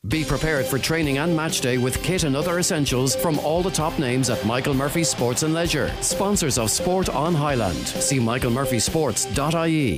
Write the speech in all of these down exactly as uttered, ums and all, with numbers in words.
Be prepared for training and match day with kit and other essentials from all the top names at Michael Murphy Sports and Leisure. Sponsors of Sport on Highland. See michael murphy sports dot I E.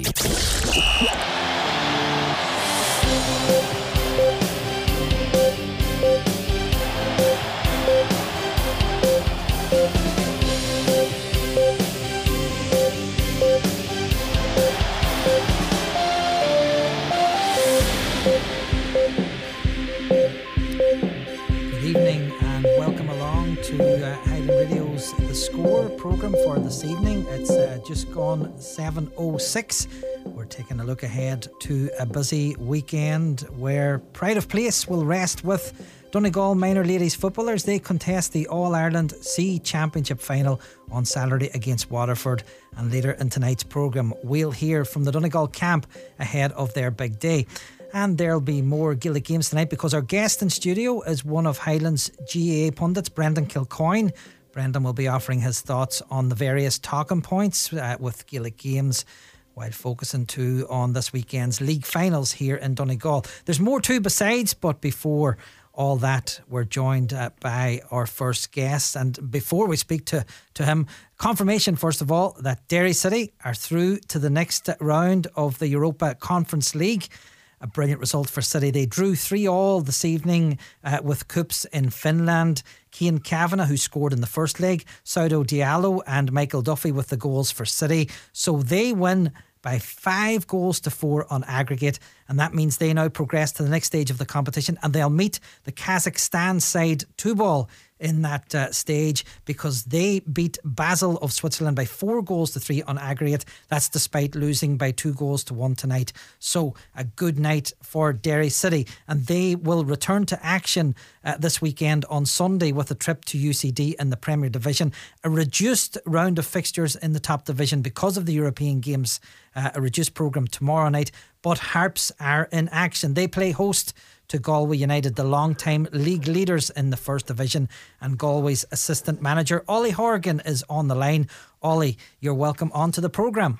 The Score programme for this evening. It's uh, just gone seven oh six. We're taking a look ahead to a busy weekend where Pride of Place will rest with Donegal minor ladies footballers. They contest the All-Ireland C Championship final on Saturday against Waterford, and later in tonight's programme we'll hear from the Donegal camp ahead of their big day. And there'll be more Gaelic games tonight because our guest in studio is one of Highland's G A A pundits, Brendan Kilcoyne. Brendan will be offering his thoughts on the various talking points uh, with Gaelic games, while focusing too on this weekend's league finals here in Donegal. There's more too besides, but before all that, we're joined uh, by our first guest. And before we speak to, to him, confirmation first of all that Derry City are through to the next round of the Europa Conference League. A brilliant result for City. They drew three all this evening uh, with Coops in Finland. Cian Kavanagh, who scored in the first leg, Saudo Diallo and Michael Duffy with the goals for City. So they win by five goals to four on aggregate, and that means they now progress to the next stage of the competition, and they'll meet the Kazakhstan side two-ball in that uh, stage, because they beat Basel of Switzerland by four goals to three on aggregate. That's despite losing by two goals to one tonight. So a good night for Derry City, and they will return to action uh, this weekend on Sunday with a trip to U C D in the Premier Division. A reduced round of fixtures in the top division because of the European Games, uh, a reduced programme tomorrow night. But Harps are in action. They play host to Galway United, the long-time league leaders in the First Division, and Galway's assistant manager Ollie Horgan is on the line. Ollie, you're welcome onto the programme.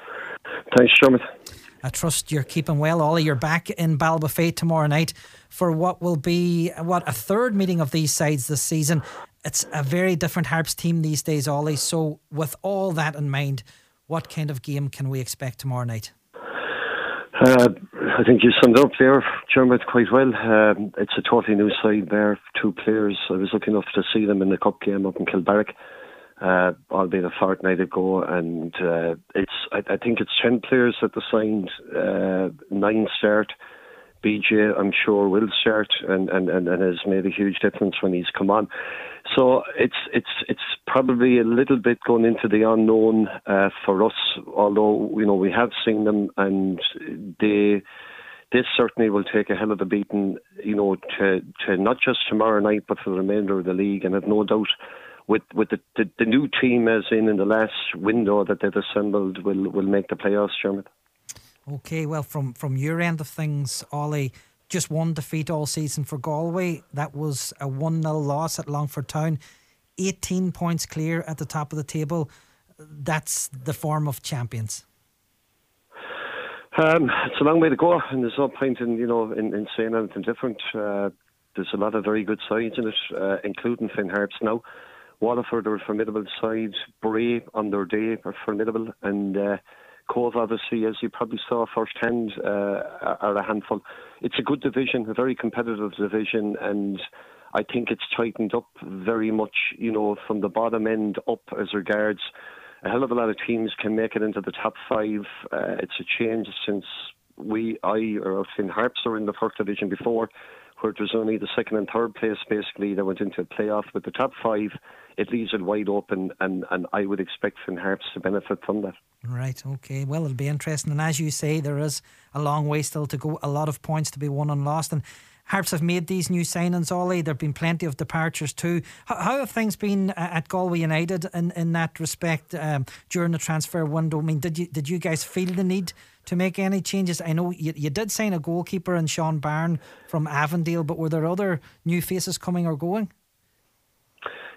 Thanks, Sherman. I trust you're keeping well, Ollie. You're back in Ballybofey tomorrow night for what will be what a third meeting of these sides this season. It's a very different Harps team these days, Ollie. So with all that in mind, what kind of game can we expect tomorrow night? Uh, I think you summed up there, Dermot, quite well. Um, it's a totally new side there. Two players. I was lucky enough to see them in the cup game up in Kilbarrack, uh, albeit a fortnight ago. And uh, it's I, I think it's ten players that they signed. Uh, nine start. B J, I'm sure, will start and, and, and, and has made a huge difference when he's come on. So it's it's it's probably a little bit going into the unknown uh, for us. Although you know we have seen them, and they they certainly will take a hell of a beating. You know, to to not just tomorrow night, but for the remainder of the league. And I've no doubt with with the, the, the new team as in in the last window that they've assembled will will make the playoffs, Dermot. Okay, well, from, from your end of things, Ollie, just one defeat all season for Galway. That was a one nil loss at Longford Town. eighteen points clear at the top of the table. That's the form of champions. Um, it's a long way to go, and there's no point in, you know, in, in saying anything different. Uh, there's a lot of very good sides in it, uh, including Finn Harps now. Waterford are a formidable side. Bray on their day are formidable, and uh, Cove, obviously, as you probably saw firsthand, uh, are a handful. It's a good division, a very competitive division, and I think it's tightened up very much, you know, from the bottom end up as regards a hell of a lot of teams can make it into the top five. Uh, it's a change since we, I, or Finn Harps are in the first division before, where it was only the second and third place basically that went into a playoff. With the top five, it leaves it wide open, and, and I would expect Finn Harps to benefit from that. Right, okay. Well, it'll be interesting. And as you say, there is a long way still to go, a lot of points to be won and lost. And Harps have made these new signings, Ollie. There have been plenty of departures too. How, how have things been at Galway United in, in that respect um, during the transfer window? I mean, did you did you guys feel the need to make any changes? I know you, you did sign a goalkeeper in Sean Byrne from Avondale, but were there other new faces coming or going?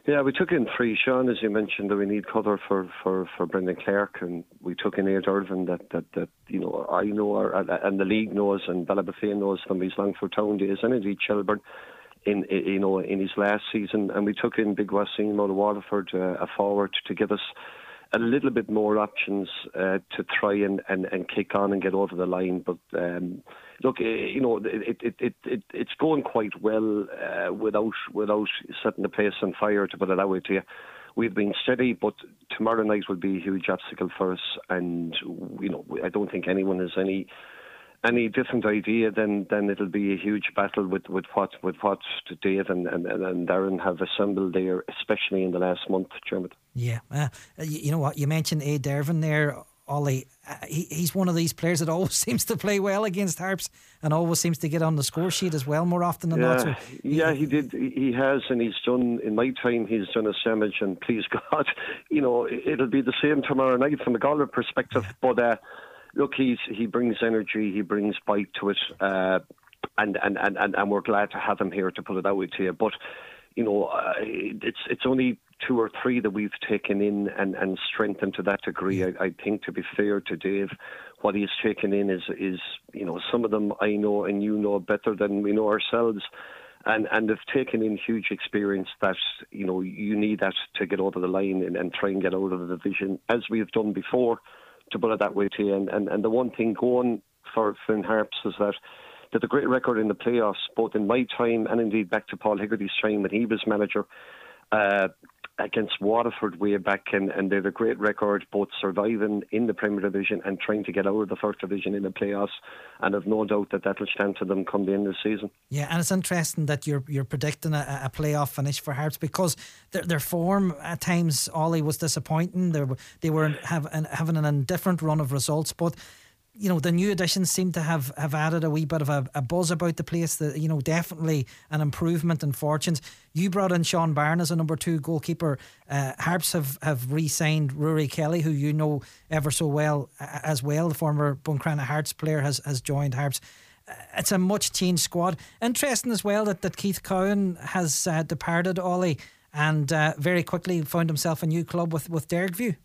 Yeah, we took in three, Sean, as you mentioned, that we need cover for, for, for Brendan Clark, and we took in Ed Irvin that, that, that you know, I know, or, and the league knows, and Ballabafane knows from his Longford Town days, and indeed Shelburne, in, in you know, in his last season. And we took in Big Wasim out of Waterford, uh, a forward, to give us a little bit more options uh, to try and, and, and kick on and get over the line. But um, look, you know, it, it, it, it, it's going quite well uh, without without setting the place on fire, to put it that way to you. We've been steady, but tomorrow night will be a huge obstacle for us. And, you know, I don't think anyone has any any different idea than, than it'll be a huge battle with, with what with what Dave and, and, and Darren have assembled there, especially in the last month, Dermot. Yeah, uh, you, you know what, you mentioned A. Dervin there, Ollie. Uh, he, he's one of these players that always seems to play well against Harps and always seems to get on the score sheet as well more often than yeah, not. So yeah, he did. He has, and he's done, in my time, he's done us damage, and please God, you know, it'll be the same tomorrow night from a Galway perspective. But uh, look, he's he brings energy, he brings bite to it, uh, and, and, and, and we're glad to have him here, to put it that way to you. But, you know, uh, it's it's only two or three that we've taken in and, and strengthened to that degree. I, I think, to be fair to Dave, what he's taken in is, is, you know, some of them I know and you know better than we know ourselves. And and they've taken in huge experience that, you know, you need that to get over the line and, and try and get out of the division, as we've done before, to put it that way to you. And, and, and the one thing going for Finn Harps is that they had a great record in the playoffs, both in my time and indeed back to Paul Higgerty's time when he was manager, uh, against Waterford way back, and, and they had a great record both surviving in the Premier Division and trying to get out of the First Division in the playoffs, and I've no doubt that that will stand to them come the end of the season. Yeah, and it's interesting that you're you're predicting a, a playoff finish for Harps, because their their form at times, Ollie, was disappointing. They were they were have, having an indifferent run of results, but you know, the new additions seem to have, have added a wee bit of a, a buzz about the place. That, you know, definitely an improvement in fortunes. You brought in Sean Byrne as a number two goalkeeper. Uh, Harps have, have re-signed Rory Kelly, who you know ever so well uh, as well. The former Buncrana Hearts player has, has joined Harps. Uh, it's a much changed squad. Interesting as well that, that Keith Cowan has uh, departed, Ollie, and uh, very quickly found himself a new club with, with Dergview.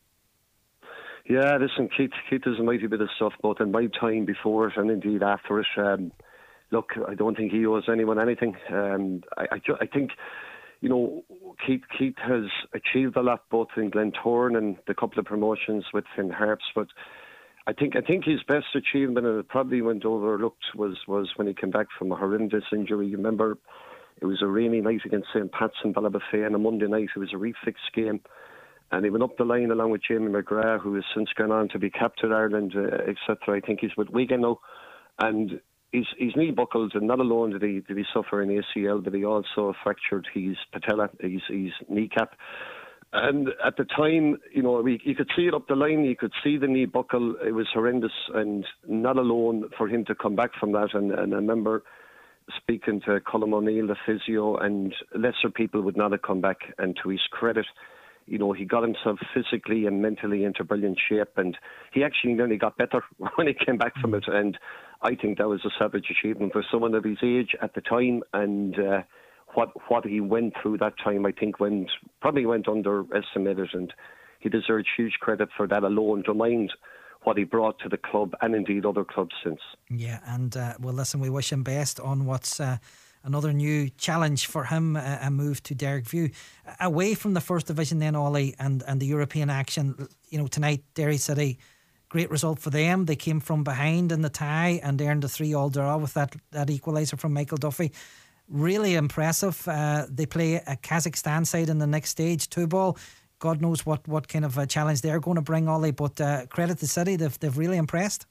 Yeah, listen, Keith, Keith does a mighty bit of stuff, both in my time before it and indeed after it. Um, look, I don't think he owes anyone anything. Um, I, I, ju- I think, you know, Keith, Keith has achieved a lot both in Glentoran and the couple of promotions with Finn Harps, but I think I think his best achievement, and it probably went overlooked, was, was when he came back from a horrendous injury. You remember, it was a rainy night against Saint Pat's in Ballabafane, and a Monday night. It was a refixed game. And he went up the line along with Jamie McGrath, who has since gone on to be captain of Ireland, uh, et cetera. I think he's with Wigan now. And his, his knee buckled, and not alone did he did he suffer an A C L, but he also fractured his patella, his, his kneecap. And at the time, you know, we, you could see it up the line, you could see the knee buckle. It was horrendous, and not alone for him to come back from that. And, and I remember speaking to Colm O'Neill, the physio, and lesser people would not have come back. And to his credit, you know, he got himself physically and mentally into brilliant shape, and he actually nearly got better when he came back from it. And I think that was a savage achievement for someone of his age at the time, and uh, what what he went through that time, I think, went probably went underestimated, and he deserves huge credit for that alone, to mind what he brought to the club and indeed other clubs since. Yeah, and uh, well, listen, we wish him best on what's Uh another new challenge for him, a, a move to Dergview. Away from the First Division then, Ollie, and, and the European action, you know, tonight, Derry City, great result for them. They came from behind in the tie and earned a three-all draw with that, that equaliser from Michael Duffy. Really impressive. Uh, they play a Kazakhstan side in the next stage, two ball. God knows what, what kind of a challenge they're going to bring, Ollie, but uh, credit to City, they've, they've really impressed.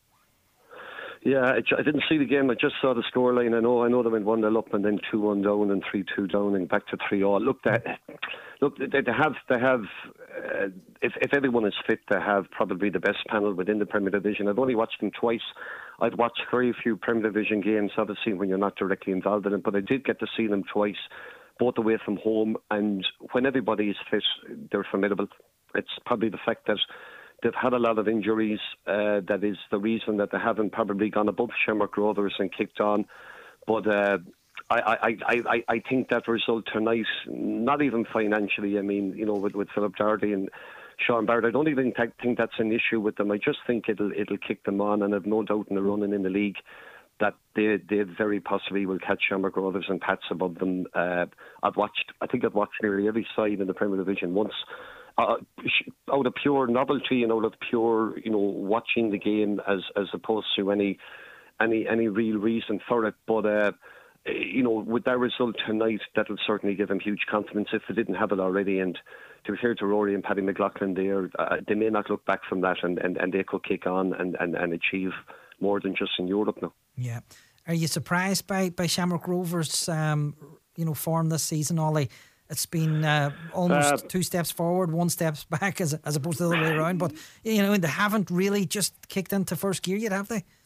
Yeah, I didn't see the game. I just saw the scoreline. I know, I know they went one nil up and then two one down and three two down and back to three all. Look, that, look, they, they have, they have. Uh, if if everyone is fit, they have probably the best panel within the Premier Division. I've only watched them twice. I'd watched very few Premier Division games, obviously, when you're not directly involved in it. But I did get to see them twice, both away from home. And when everybody is fit, they're formidable. It's probably the fact that they've had a lot of injuries. Uh, that is the reason that they haven't probably gone above Shamrock Rovers and kicked on. But uh, I, I, I, I, I think that result tonight, not even financially, I mean, you know, with, with Philip Doherty and Sean Barrett, I don't even th- think that's an issue with them. I just think it'll it'll kick them on, and I've no doubt in the running in the league that they they very possibly will catch Shamrock Rovers and Pats above them. Uh, I've watched, I think I've watched nearly every side in the Premier Division once, uh, out of pure novelty and out of pure, you know, watching the game as as opposed to any any any real reason for it. But uh, you know, with that result tonight, that'll certainly give them huge confidence if they didn't have it already. And to be fair to Rory and Paddy McLaughlin there, uh, they may not look back from that, and, and, and they could kick on and, and, and achieve more than just in Europe now. Yeah. Are you surprised by, by Shamrock Rovers' um, you know, form this season, Ollie? It's been uh, almost uh, two steps forward, one step back, as as opposed to the other way around. But you know, they haven't really just kicked into first gear yet, have they?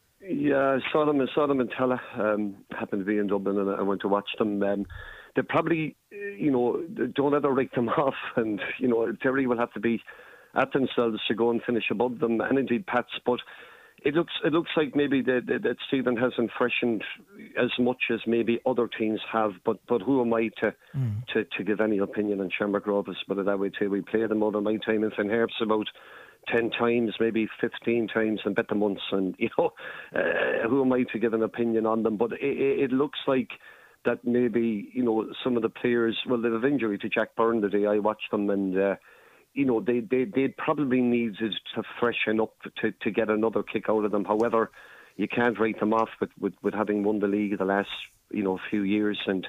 Yeah, I saw them, I saw them in Tella. Um, happened to be in Dublin, and I went to watch them. Um, they probably, you know, don't ever write them off, and you know, Derry will have to be at themselves to go and finish above them, and indeed Pats. But it looks, it looks like maybe that, that, that Stephen hasn't freshened as much as maybe other teams have. But but who am I to mm. to, to give any opinion on Shamrock Rovers? But that way too, we played them over my time in Finn Harps about ten times, maybe fifteen times, and bet the months. And you know, uh, who am I to give an opinion on them? But it, it, it looks like that maybe, you know, some of the players, well, they have injury to Jack Byrne today. I watched them, and uh, you know, they they they probably needed to freshen up to, to get another kick out of them. However, you can't write them off with, with, with having won the league the last, you know, few years. And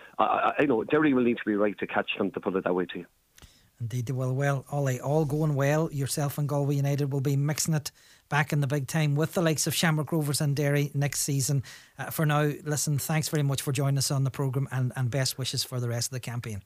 I, I know Derry will need to be right to catch them, to put it that way to you. Indeed they will. Well, Ollie, all going well. Yourself and Galway United will be mixing it back in the big time with the likes of Shamrock Rovers and Derry next season. Uh, for now, listen, thanks very much for joining us on the programme, and, and best wishes for the rest of the campaign.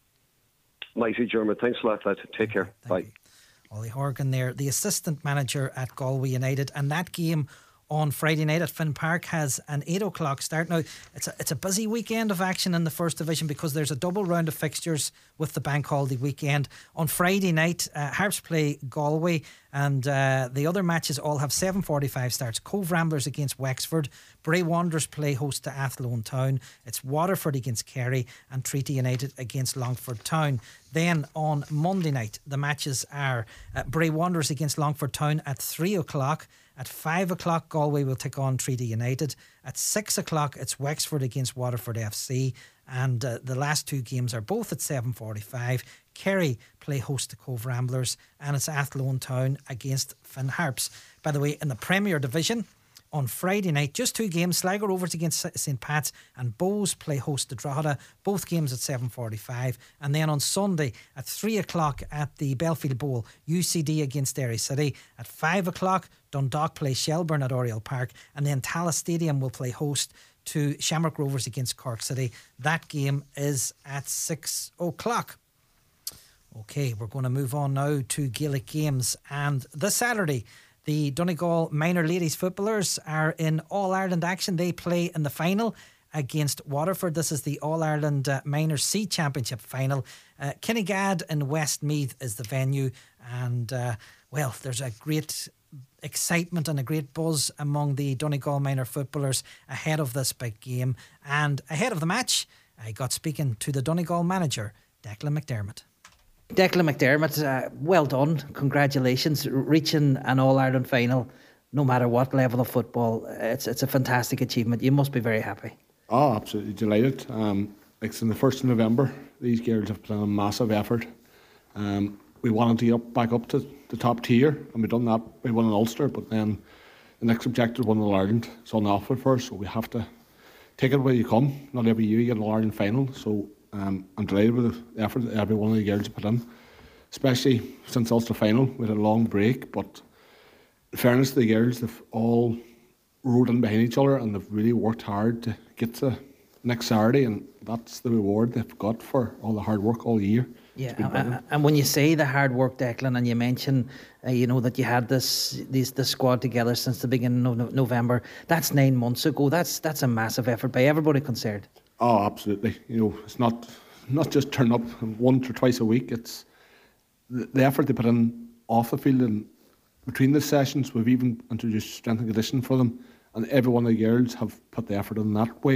Mighty German, thanks a lot, lad. Take care. Thank Bye. You. Ollie Horgan there, the assistant manager at Galway United, and that game on Friday night at Finn Park has an eight o'clock start. Now, it's a, it's a busy weekend of action in the First Division because there's a double round of fixtures with the bank holiday weekend. On Friday night, uh, Harps play Galway, and uh, the other matches all have seven forty-five starts. Cove Ramblers against Wexford, Bray Wanderers play host to Athlone Town, it's Waterford against Kerry, and Treaty United against Longford Town. Then on Monday night, the matches are uh, Bray Wanderers against Longford Town at three o'clock. At five o'clock, Galway will take on Treaty United. At six o'clock, it's Wexford against Waterford F C. And uh, the last two games are both at seven forty-five. Kerry play host to Cove Ramblers, and it's Athlone Town against Finn Harps. By the way, in the Premier Division, on Friday night, just two games. Sligo Rovers against Saint Pat's, and Bows play host to Drogheda. Both games at seven forty-five. And then on Sunday at three o'clock at the Belfield Bowl, U C D against Derry City. At five o'clock, Dundalk play Shelburne at Oriel Park. And then Tallaght Stadium will play host to Shamrock Rovers against Cork City. That game is at six o'clock. Okay, we're going to move on now to Gaelic games. And this Saturday, the Donegal minor ladies footballers are in All-Ireland action. They play in the final against Waterford. This is the All-Ireland uh, Minor C Championship final. Uh, Kinnegad in Westmeath is the venue. And, uh, well, there's a great excitement and a great buzz among the Donegal minor footballers ahead of this big game. And ahead of the match, I got speaking to the Donegal manager, Declan McDermott. Declan McDermott, uh, well done. Congratulations. Reaching an All-Ireland final, no matter what level of football, it's it's a fantastic achievement. You must be very happy. Oh, absolutely delighted. Um, like in the first of November, these girls have put in a massive effort. Um, we wanted to get up, back up to the top tier, and we've done that. We won an Ulster, but then the next objective was All Ireland. It's on the offer for us, so we have to take it where you come. Not every year you get an All Ireland final, so Um, I'm delighted with the effort that every one of the girls put in, especially since the Ulster final. We had a long break, but in fairness to the girls, they've all rode in behind each other and they've really worked hard to get to next Saturday, and that's the reward they've got for all the hard work all year. Yeah, and, and when you say the hard work, Declan, and you mention, uh, you know, that you had this this this squad together since the beginning of November, that's nine months ago. That's that's a massive effort by everybody concerned. Oh, absolutely. You know, it's not not just turn up once or twice a week. It's the, the effort they put in off the field, and between the sessions we've even introduced strength and conditioning for them, and every one of the girls have put the effort in that way.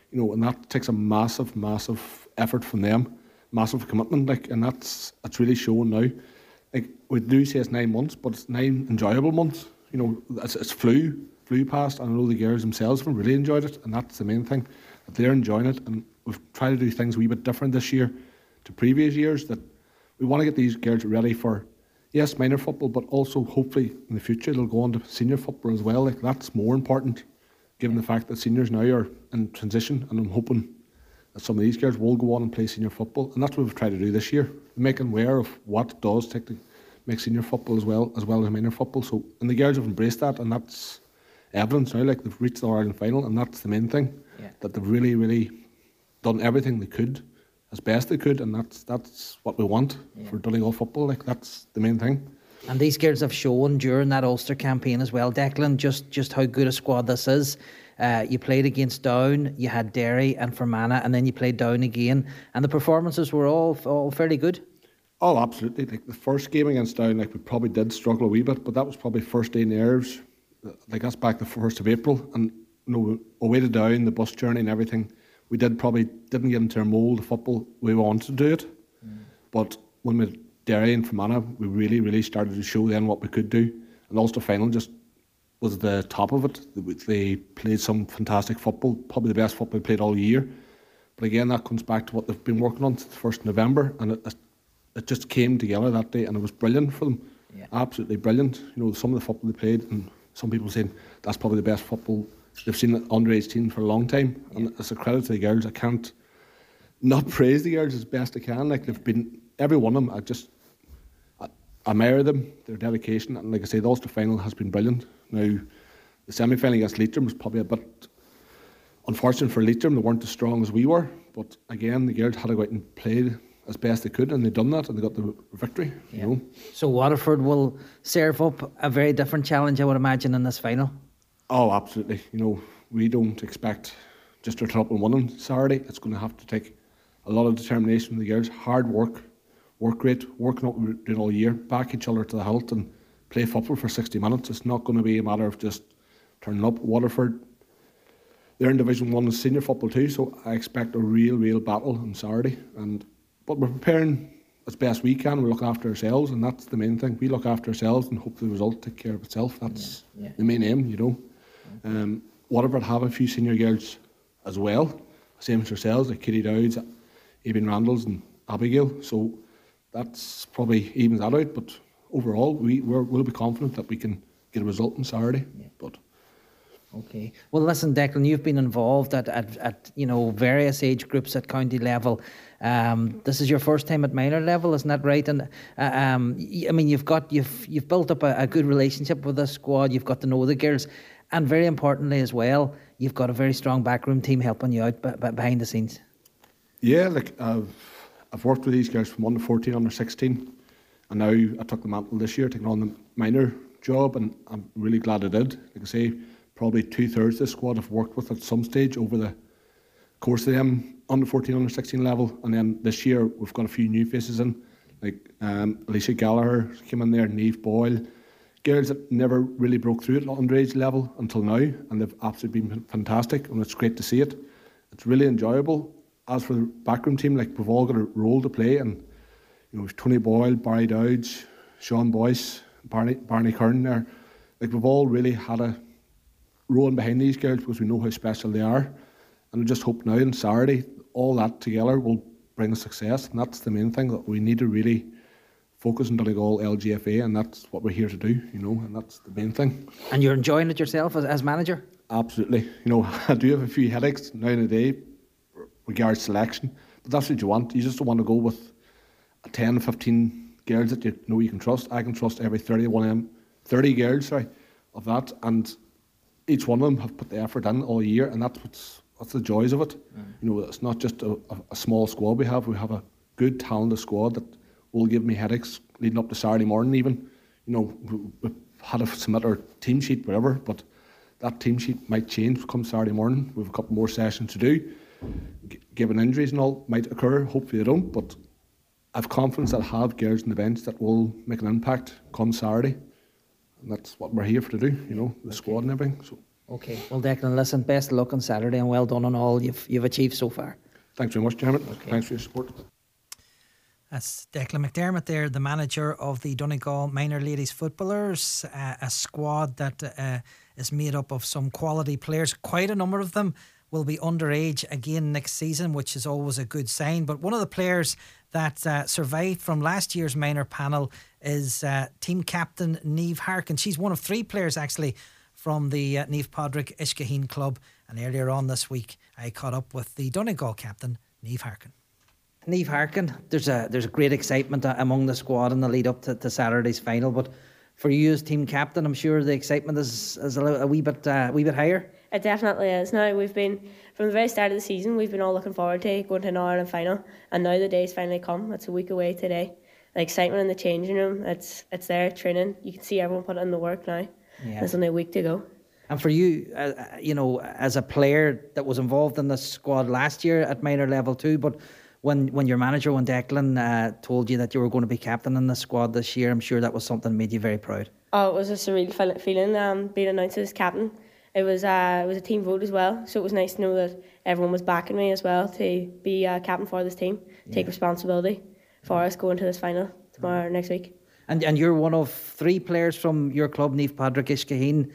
you know, and that takes a massive, massive effort from them, massive commitment, like, and that's it's really showing now. Like, we do say it's nine months, but it's nine enjoyable months. You know, it's, it's flew, flew past, and I know the girls themselves have really enjoyed it, and that's the main thing, that they're enjoying it, and we've tried to do things a wee bit different this year to previous years, that we want to get these girls ready for, yes, minor football, but also hopefully in the future they'll go on to senior football as well. Like, that's more important, given the fact that seniors now are in transition, and I'm hoping that some of these girls will go on and play senior football, and that's what we've tried to do this year, making aware of what it does take to make senior football as well as well as minor football. So, and the girls have embraced that, and that's evidence now. Like, they've reached the Ireland final, and that's the main thing, yeah. that they've really, really done everything they could as best they could, and that's that's what we want yeah. for Donegal football. Like, that's the main thing. And these girls have shown during that Ulster campaign as well, Declan, just just how good a squad this is. Uh, you played against Down, you had Derry and Fermanagh, and then you played Down again, and the performances were all all fairly good. Oh, absolutely. Like, the first game against Down, like, we probably did struggle a wee bit, but that was probably first day nerves. Like, that's back the first of April, and you know, away to Down, the bus journey and everything, we did probably didn't get into our mould of football we wanted to do it. Mm. But when we Derry and Fermanagh, we really, really started to show then what we could do. And the Ulster final just was the top of it. They played some fantastic football, probably the best football they played all year. But again, that comes back to what they've been working on since the first of November, and it, it just came together that day, and it was brilliant for them. Yeah. Absolutely brilliant. You know, some of the football they played, and some people saying that's probably the best football they've seen at underage team for a long time. Yeah. And it's a credit to the girls. I can't not praise the girls as best I can. Like, they've been, every one of them, I just I admire them, their dedication, and like I say, the Ulster final has been brilliant. Now, the semi-final against Leitrim was probably a bit unfortunate for Leitrim. They weren't as strong as we were, but again, the girls had to go out and play as best they could, and they've done that, and they got the victory. Yeah. You know? So Waterford will serve up a very different challenge, I would imagine, in this final. Oh, absolutely. You know, we don't expect just to turn up and win on Saturday. It's going to have to take a lot of determination from the girls, hard work, work rate, working what we're doing all year, back each other to the hilt and play football for sixty minutes. It's not going to be a matter of just turning up. Waterford, they're in Division one of senior football too, so I expect a real, real battle on Saturday. And but we're preparing as best we can. We look after ourselves, and that's the main thing. We look after ourselves and hope the result take care of itself. That's yeah, yeah. the main aim, you know. Okay. Um, Waterford have a few senior girls as well, same as ourselves, like Katie Dowds, Eben Randalls and Abigail. So that's probably evens that out. But overall, we we're, we'll be confident that we can get a result on Saturday. Yeah. But okay. Well, listen, Declan, you've been involved at, at, at you know various age groups at county level. Um, this is your first time at minor level, isn't that right? And uh, um, I mean, you've got you've you've built up a, a good relationship with the squad. You've got to know the girls, and very importantly as well, you've got a very strong backroom team helping you out b- b- behind the scenes. Yeah, like I've I've worked with these girls from under fourteen, under sixteen, and now I took the mantle this year, taking on the minor job, and I'm really glad I did. Like I say, probably two thirds of the squad I've worked with at some stage over the course of them under fourteen, under sixteen level, and then this year we've got a few new faces in, like um, Alicia Gallagher came in there, Niamh Boyle, girls that never really broke through at underage level until now, and they've absolutely been fantastic, and it's great to see it. It's really enjoyable. As for the backroom team, like we've all got a role to play, and you know, Tony Boyle, Barry Dowds, Sean Boyce, Barney, Barney Kern there, like we've all really had a role behind these girls because we know how special they are. And I just hope now on Saturday, all that together will bring a success. And that's the main thing, that we need to really focus on Donegal L G F A, and that's what we're here to do, you know, and that's the main thing. And you're enjoying it yourself as, as manager? Absolutely. You know, I do have a few headaches now and a day regards selection, but that's what you want. You just don't want to go with a ten, fifteen girls that you know you can trust. I can trust every thirty, one of them, thirty girls, sorry, of that, and each one of them have put the effort in all year, and that's what's That's the joys of it. Mm. You know, it's not just a, a, a small squad we have. We have a good, talented squad that will give me headaches leading up to Saturday morning even. You know, we, we had to submit our team sheet, whatever, but that team sheet might change come Saturday morning. We have a couple more sessions to do. G- given injuries and all might occur, hopefully they don't, but I have confidence that I have girls on the bench that will make an impact come Saturday. And that's what we're here for to do, you know, the okay. squad and everything. So. Okay, well Declan, listen, best of luck on Saturday and well done on all you've you've achieved so far. Thanks very much, Chairman. Okay. Thanks for your support. That's Declan McDermott there, the manager of the Donegal Minor Ladies Footballers, uh, a squad that uh, is made up of some quality players. Quite a number of them will be underage again next season, which is always a good sign. But one of the players that uh, survived from last year's minor panel is uh, team captain Niamh Harkin. She's one of three players actually from the uh, Niamh Padraig Ischaheen club. And earlier on this week, I caught up with the Donegal captain, Niamh Harkin. Niamh Harkin, there's a there's a great excitement among the squad in the lead up to, to Saturday's final. But for you as team captain, I'm sure the excitement is, is a, little, a wee bit uh, a wee bit higher. It definitely is. Now we've been from the very start of the season, we've been all looking forward to going to an Ireland final, and now the day's finally come. It's a week away today. The excitement in the changing room, it's it's there training. You can see everyone put in the work now. Yeah. There's only a week to go. And for you, uh, you know, as a player that was involved in the squad last year at minor level too, but when when your manager, when Declan uh, told you that you were going to be captain in the squad this year, I'm sure that was something that made you very proud. Oh, it was a surreal feeling um, being announced as captain. It was uh, it was a team vote as well, so it was nice to know that everyone was backing me as well to be uh, captain for this team, yeah. Take responsibility for us going to this final tomorrow, next week. And and you're one of three players from your club, Niamh Padraig Ischaheen.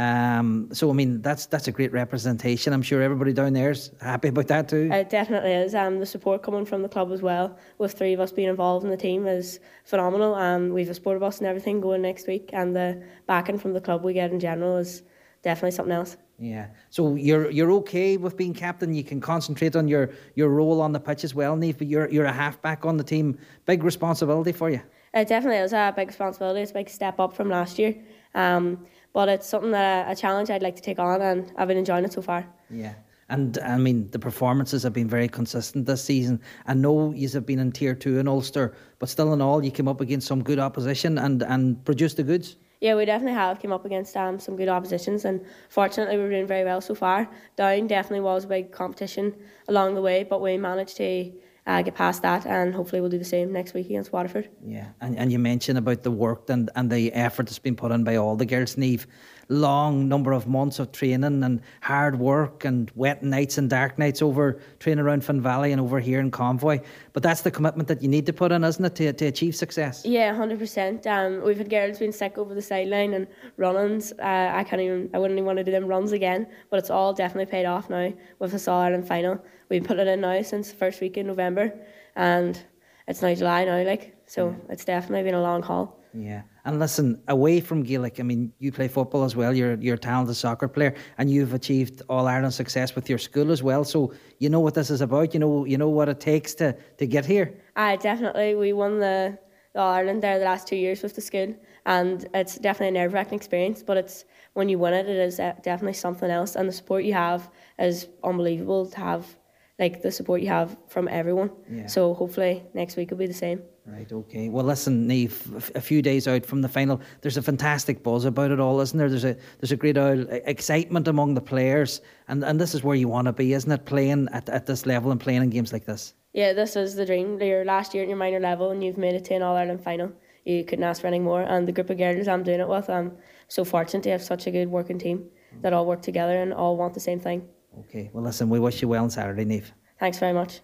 Um, so I mean that's that's a great representation. I'm sure everybody down there is happy about that too. It definitely is. Um, the support coming from the club as well, with three of us being involved in the team, is phenomenal. Um, we've a sport bus and everything going next week, and the backing from the club we get in general is definitely something else. Yeah. So you're you're okay with being captain. You can concentrate on your, your role on the pitch as well, Niamh. But you're you're a halfback on the team. Big responsibility for you. It definitely is a big responsibility. It's a big step up from last year. Um, but it's something that a challenge I'd like to take on, and I've been enjoying it so far. Yeah. And I mean, the performances have been very consistent this season. I know you have been in Tier Two in Ulster, but still in all, you came up against some good opposition and, and produced the goods. Yeah, we definitely have come up against um, some good oppositions, and fortunately we're doing very well so far. Down definitely was a big competition along the way, but we managed to uh, get past that, and hopefully we'll do the same next week against Waterford. Yeah, and, and you mentioned about the work and, and the effort that's been put in by all the girls, Niamh. Long number of months of training and hard work and wet nights and dark nights over training around Finn Valley and over here in Convoy. But that's the commitment that you need to put in, isn't it, to, to achieve success? Yeah, one hundred percent. Um, we've had girls being sick over the sideline and run-ins. Uh, I can't even, I wouldn't even want to do them runs again, but it's all definitely paid off now with the All Ireland final. We've put it in now since the first week in November, and it's now July now, like, so yeah. It's definitely been a long haul. Yeah, and listen, away from Gaelic, I mean, you play football as well, you're, you're a talented soccer player, and you've achieved All-Ireland success with your school as well, so you know what this is about, you know you know what it takes to, to get here. Aye, definitely. We won the, the All-Ireland there the last two years with the school, and it's definitely a nerve-wracking experience, but it's when you win it, it is definitely something else, and the support you have is unbelievable to have, like the support you have from everyone. Yeah. So hopefully next week will be the same. Right, okay. Well, listen, Niamh, a few days out from the final, there's a fantastic buzz about it all, isn't there? There's a there's a great excitement among the players, and, and this is where you want to be, isn't it? Playing at, at this level and playing in games like this. Yeah, this is the dream. Your last year at your minor level, and you've made it to an All-Ireland final. You couldn't ask for anything more. And the group of girls I'm doing it with, I'm so fortunate to have such a good working team that all work together and all want the same thing. Okay, well, listen, we wish you well on Saturday, Niamh. Thanks very much.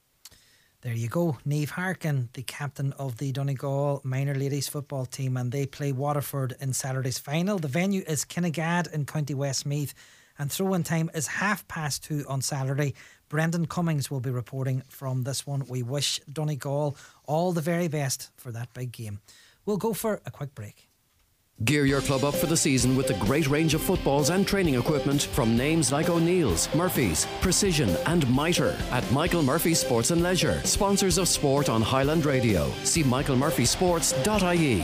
There you go, Niamh Harkin, the captain of the Donegal minor ladies football team, and they play Waterford in Saturday's final. The venue is Kinnegad in County Westmeath, and throw-in time is half past two on Saturday. Brendan Cummings will be reporting from this one. We wish Donegal all the very best for that big game. We'll go for a quick break. Gear your club up for the season with a great range of footballs and training equipment from names like O'Neill's, Murphy's, Precision and Mitre at Michael Murphy Sports and Leisure, sponsors of sport on Highland Radio. See michael murphy sports dot I E.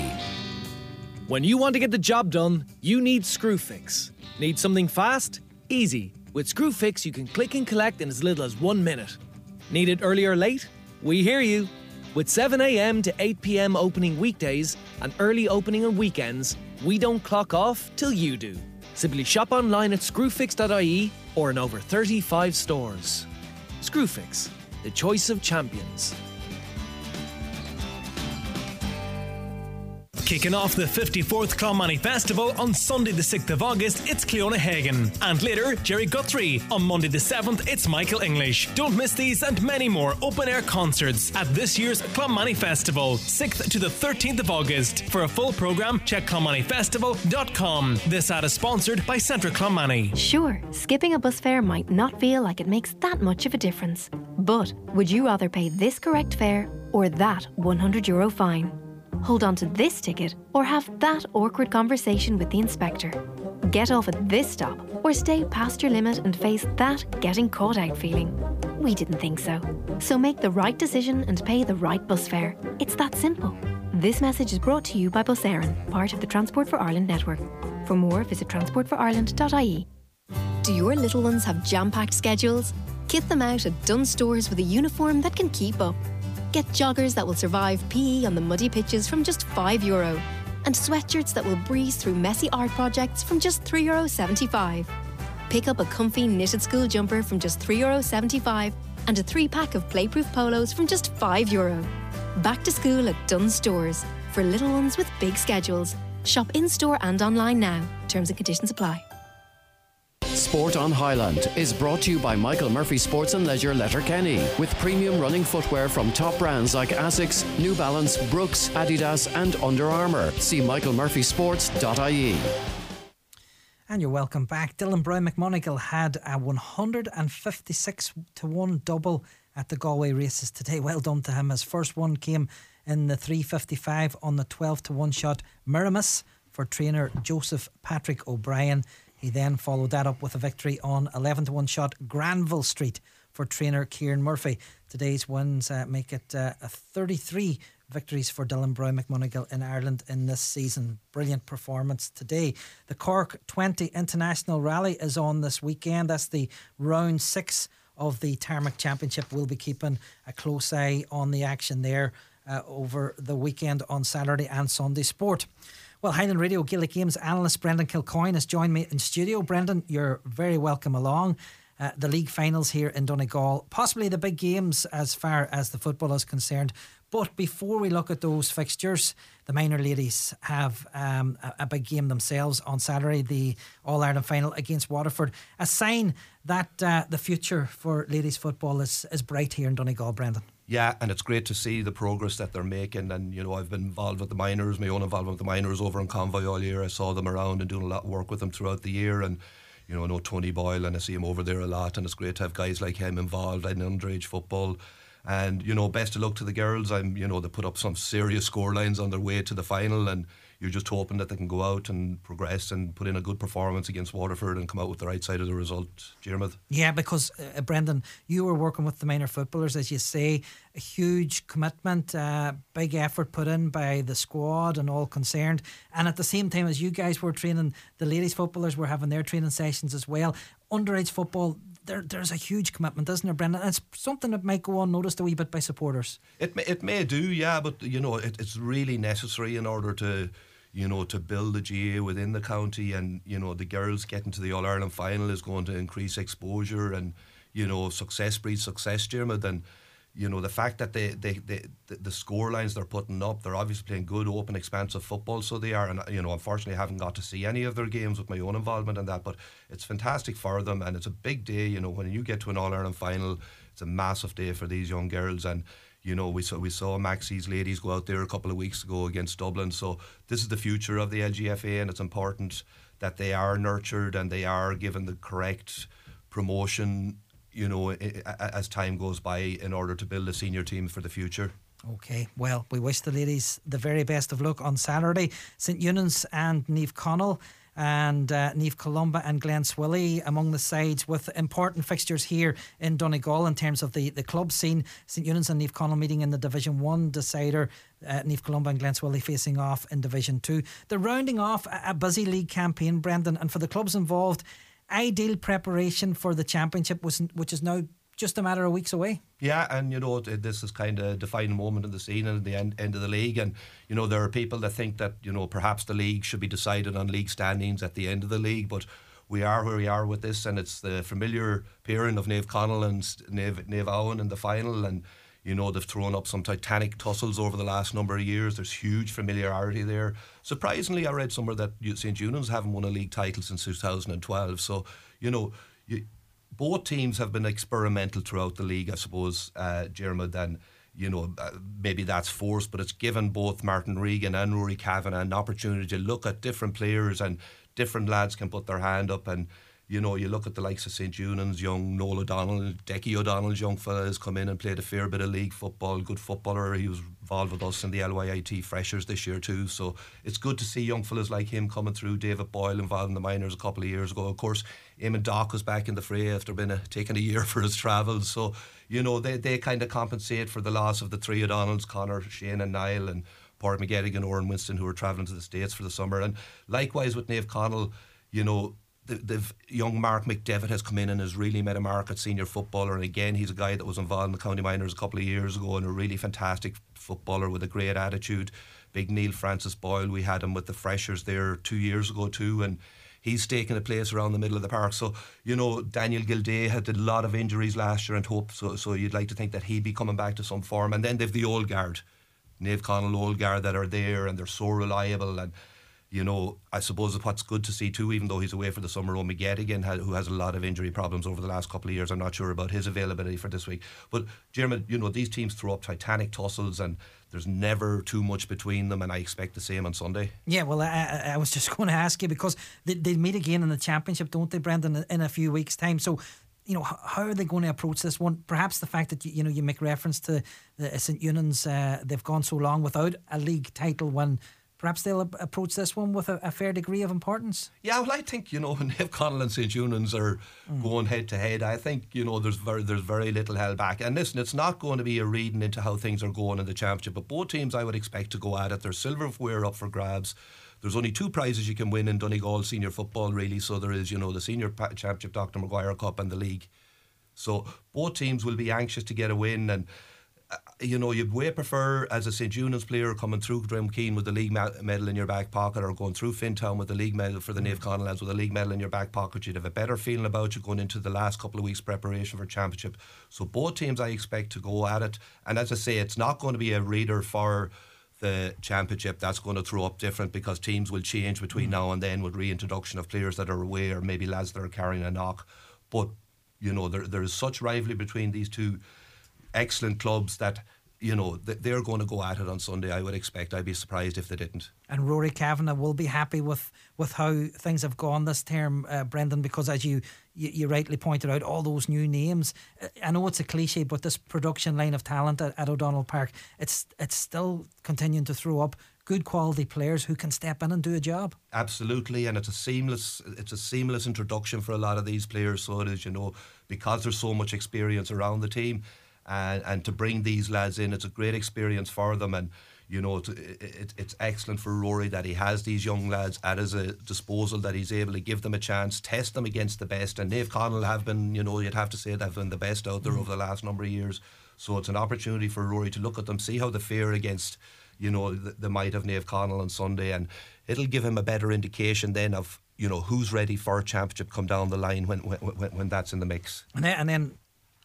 When you want to get the job done, you need Screwfix. Need something fast? Easy. With Screwfix, you can click and collect in as little as one minute. Need it early or late? We hear you. With seven a.m. to eight p.m. opening weekdays and early opening on weekends, we don't clock off till you do. Simply shop online at screwfix dot I E or in over thirty-five stores. Screwfix, the choice of champions. Kicking off the fifty-fourth Clonmany Festival on Sunday the sixth of August, it's Cleona Hagan. And later, Jerry Guthrie. On Monday the seventh, it's Michael English. Don't miss these and many more open-air concerts at this year's Clonmany Festival, sixth to the thirteenth of August. For a full programme, check clonmany festival dot com. This ad is sponsored by Centra Clonmany. Sure, skipping a bus fare might not feel like it makes that much of a difference. But would you rather pay this correct fare or that one hundred euro fine? Hold on to this ticket or have that awkward conversation with the inspector. Get off at this stop or stay past your limit and face that getting caught out feeling. We didn't think so. So make the right decision and pay the right bus fare. It's that simple. This message is brought to you by Bus Éireann, part of the Transport for Ireland network. For more, visit transport for ireland dot I E. Do your little ones have jam-packed schedules? Kit them out at Dunnes Stores with a uniform that can keep up. Get joggers that will survive P E on the muddy pitches from just five euro. And sweatshirts that will breeze through messy art projects from just three euro seventy-five. Pick up a comfy knitted school jumper from just three euro seventy-five and a three-pack of playproof polos from just five euro. Back to school at Dunnes Stores for little ones with big schedules. Shop in-store and online now. Terms and conditions apply. Sport on Highland is brought to you by Michael Murphy Sports and Leisure Letterkenny, with premium running footwear from top brands like Asics, New Balance, Brooks, Adidas and Under Armour. See michael murphy sports dot I E. And you're welcome back. Dylan Brown McMonagle had a one hundred fifty-six to one double at the Galway races today. Well done to him. His first one came in the three fifty-five on the twelve to one shot Miramis for trainer Joseph Patrick O'Brien. He then followed that up with a victory on eleven to one shot Granville Street for trainer Kieran Murphy. Today's wins uh, make it uh, a thirty-three victories for Dylan Brown McMonagle in Ireland in this season. Brilliant performance today. The Cork twenty International Rally is on this weekend. That's the round six of the Tarmac Championship. We'll be keeping a close eye on the action there uh, over the weekend on Saturday and Sunday Sport. Well, Highland Radio Gaelic Games analyst Brendan Kilcoyne has joined me in studio. Brendan, you're very welcome along. Uh, the league finals here in Donegal, possibly the big games as far as the football is concerned. But before we look at those fixtures, the minor ladies have um, a, a big game themselves on Saturday, the All-Ireland final against Waterford. A sign that uh, the future for ladies football is, is bright here in Donegal, Brendan. Yeah, and it's great to see the progress that they're making. And, you know, I've been involved with the minors, my own involvement with the minors over in Convoy all year. I saw them around and doing a lot of work with them throughout the year. And, you know, I know Tony Boyle and I see him over there a lot. And it's great to have guys like him involved in underage football. And, you know, best of luck to the girls. I'm, you know, they put up some serious score lines on their way to the final, and you're just hoping that they can go out and progress and put in a good performance against Waterford and come out with the right side of the result. Diarmuid. Yeah, because uh, Brendan, you were working with the minor footballers, as you say, a huge commitment, uh, big effort put in by the squad and all concerned. And at the same time as you guys were training, the ladies footballers were having their training sessions as well. Underage football, There, there's a huge commitment, isn't there, Brendan? And it's something that might go unnoticed a wee bit by supporters. It may, it may do, yeah, but you know it, it's really necessary in order to, you know, to build the G A within the county, and you know the girls getting to the All Ireland final is going to increase exposure, and you know success breeds success, Diarmuid. And you know the fact that they, they, they the, the score lines they're putting up, they're obviously playing good, open, expansive football, so they are. And you know, unfortunately, I haven't got to see any of their games with my own involvement in that, but it's fantastic for them, and it's a big day. You know, when you get to an All Ireland final, it's a massive day for these young girls. And you know, we saw we saw Maxie's ladies go out there a couple of weeks ago against Dublin. So this is the future of the L G F A, and it's important that they are nurtured and they are given the correct promotion, you know, as time goes by, in order to build a senior team for the future. Okay, well, we wish the ladies the very best of luck on Saturday. St Eunan's and Niamh Connell and uh, Niamh Columba and Glen Swilly among the sides, with important fixtures here in Donegal in terms of the, the club scene. St Eunan's and Niamh Connell meeting in the Division one decider, uh, Niamh Columba and Glen Swilly facing off in Division two. They're rounding off a, a busy league campaign, Brendan, and for the clubs involved, ideal preparation for the championship, was, which is now just a matter of weeks away. Yeah, and you know, this is kind of a defining moment in the scene and the end, end of the league. And you know, there are people that think that, you know, perhaps the league should be decided on league standings at the end of the league, but we are where we are with this, and it's the familiar pairing of Niamh Connell and Niamh, Niamh Owen in the final. And You know, they've thrown up some titanic tussles over the last number of years. There's huge familiarity there. Surprisingly, I read somewhere that St Eunan's haven't won a league title since two thousand twelve. So, you know, you, both teams have been experimental throughout the league, I suppose, uh, Dermot, and, you know, uh, maybe that's forced, but it's given both Martin Regan and Rory Kavanagh an opportunity to look at different players, and different lads can put their hand up. And you know, you look at the likes of St Eunan's young Noel O'Donnell, Decky O'Donnell's young fella has come in and played a fair bit of league football, good footballer. He was involved with us in the L Y I T Freshers this year too, so it's good to see young fellas like him coming through. David Boyle involved in the minors a couple of years ago. Of course, Eamon Dock was back in the fray after been a, taking a year for his travels, so you know, they, they kind of compensate for the loss of the three O'Donnells, Connor, Shane and Niall, and Port McGettigan, Oran Winston, who are travelling to the States for the summer. And likewise with Naomh Conaill, you know, the, the young Mark McDevitt has come in and has really made a mark at senior footballer. And again, he's a guy that was involved in the county minors a couple of years ago, and a really fantastic footballer with a great attitude. Big Neil Francis Boyle, we had him with the Freshers there two years ago too, and he's taken a place around the middle of the park. So, you know, Daniel Gildea had a lot of injuries last year and hope, so, so you'd like to think that he'd be coming back to some form. And then they've the old guard, Naomh Conaill old guard, that are there, and they're so reliable. And you know, I suppose what's good to see too, even though he's away for the summer, Owen McGettigan, who has a lot of injury problems over the last couple of years. I'm not sure about his availability for this week. But, Jeremy, you know, these teams throw up titanic tussles, and there's never too much between them, and I expect the same on Sunday. Yeah, well, I, I was just going to ask you, because they, they meet again in the Championship, don't they, Brendan, in a few weeks' time? So, you know, how are they going to approach this one? Perhaps the fact that, you, you know, you make reference to the St Eunan's, uh, they've gone so long without a league title when... Perhaps they'll approach this one with a, a fair degree of importance. Yeah, well, I think, you know, when Naomh Conaill and St Eunan's are mm. going head to head, I think, you know, there's very there's very little held back. And listen, it's not going to be a reading into how things are going in the Championship, but both teams I would expect to go at it. There's silverware up for grabs. There's only two prizes you can win in Donegal senior football, really. So there is, you know, the Senior Championship Doctor Maguire Cup and the league. So both teams will be anxious to get a win, and Uh, you know, you'd way prefer, as a St Eunan's player, coming through Drumkeen with the league medal in your back pocket, or going through Fintown with the league medal for the Naomh Conaill lads with a league medal in your back pocket. You'd have a better feeling about you going into the last couple of weeks' preparation for Championship. So both teams I expect to go at it, and as I say, it's not going to be a reader for the Championship. That's going to throw up different, because teams will change between mm. now and then with reintroduction of players that are away, or maybe lads that are carrying a knock. But you know, there there is such rivalry between these two excellent clubs that, you know, they're going to go at it on Sunday, I would expect. I'd be surprised if they didn't. And Rory Kavanagh will be happy with, with how things have gone this term, uh, Brendan, because as you, you you rightly pointed out, all those new names. I know it's a cliche, but this production line of talent at, at O'Donnell Park, it's it's still continuing to throw up good quality players who can step in and do a job. Absolutely, and it's a seamless it's a seamless introduction for a lot of these players. So it is, you know, because there's so much experience around the team. And, and to bring these lads in, it's a great experience for them. And you know, it, it, it's excellent for Rory that he has these young lads at his uh, disposal, that he's able to give them a chance, test them against the best. And Naomh Conaill have been, you know, you'd have to say they've been the best out there mm. over the last number of years. So it's an opportunity for Rory to look at them, see how they fare against, you know, the, the might of Naomh Conaill on Sunday, and it'll give him a better indication then of, you know, who's ready for a Championship come down the line when when, when, when that's in the mix. And then, and then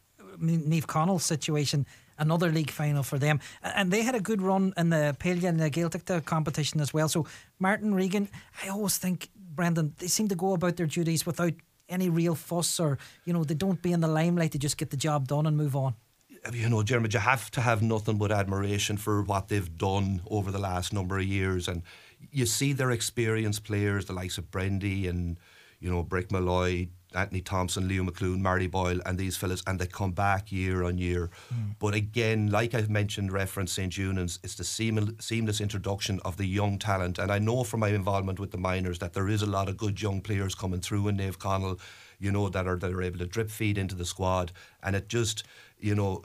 Naomh Conaill situation, another league final for them, and they had a good run in the Peilge and the Gaeltacht competition as well. So Martin Regan, I always think, Brendan, they seem to go about their duties without any real fuss, or you know, they don't be in the limelight, they just get the job done and move on. You know, Jeremy, you have to have nothing but admiration for what they've done over the last number of years, and you see their experienced players, the likes of Brendy and, you know, Brick Malloy, Anthony Thompson, Leo McClune, Marty Boyle, and these fellas, and they come back year on year. Mm. But again, like I've mentioned, reference St Eunan's, it's the seam- seamless introduction of the young talent. And I know from my involvement with the minors that there is a lot of good young players coming through in Naomh Conaill, you know, that are that are able to drip feed into the squad. And it just, you know,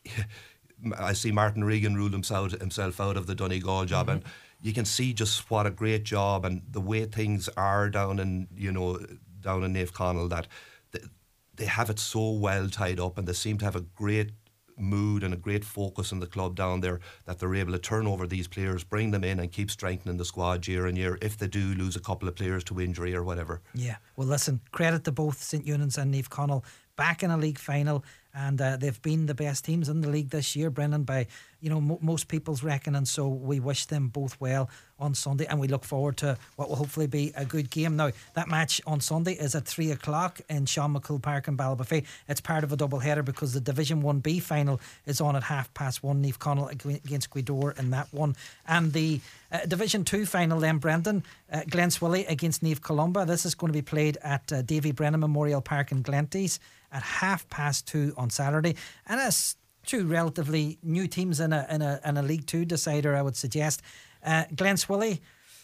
I see Martin Regan ruled himself himself out of the Donegal job, mm-hmm. and you can see just what a great job and the way things are down in, you know, down in Naomh Conaill, that they have it so well tied up, and they seem to have a great mood and a great focus in the club down there, that they're able to turn over these players, bring them in and keep strengthening the squad year on year if they do lose a couple of players to injury or whatever. Yeah, well listen, credit to both St Eunan's and Naomh Conaill back in a league final. and uh, they've been the best teams in the league this year, Brendan, by you know mo- most people's reckoning. So we wish them both well on Sunday, and we look forward to what will hopefully be a good game. Now, that match on Sunday is at three o'clock in Sean McCool Park in Ballybofey. It's part of a double header because the Division one B final is on at half past one. Niamh Connell against Gweedore in that one, and the uh, Division two final then, Brendan, uh, Glenswilly against Niamh Columba. This is going to be played at uh, Davy Brennan Memorial Park in Glenties at half past two on Saturday, and it's two relatively new teams in a in a, in a League Two decider, I would suggest. Uh, Glenswilly,